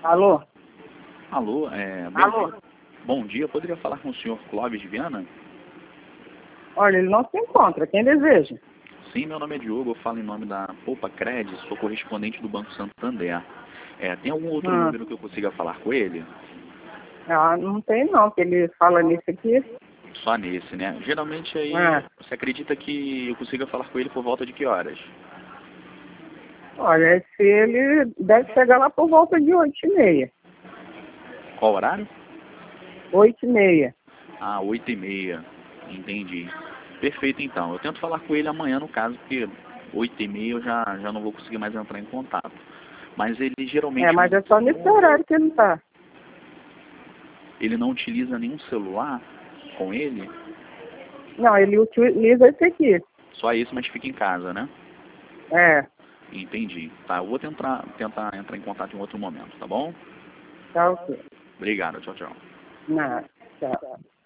Alô? Alô, Alô? bom dia, eu poderia falar com o senhor Clóvis Viana? Olha, ele não se encontra. Quem deseja? Sim, meu nome é Diogo, eu falo em nome da Poupa Cred, sou correspondente do Banco Santander. Tem algum outro número que eu consiga falar com ele? Ah, não tem não, que ele fala nisso aqui. Só nesse, né? Geralmente aí, você acredita que eu consiga falar com ele por volta de que horas? Olha, se ele deve chegar lá por volta de 8h30. Qual horário? 8h30. Ah, 8h30, entendi. Perfeito então, eu tento falar com ele amanhã no caso, porque 8h30 eu já não vou conseguir mais entrar em contato. Mas ele geralmente... Mas é só nesse horário que ele tá. Ele não utiliza nenhum celular com ele? Não, ele utiliza esse aqui. Só esse, mas fica em casa, né? É, Entendi. Tá, eu vou tentar entrar em contato em outro momento, tá bom? tá ok. Obrigado, tchau, tchau. Nada, tchau.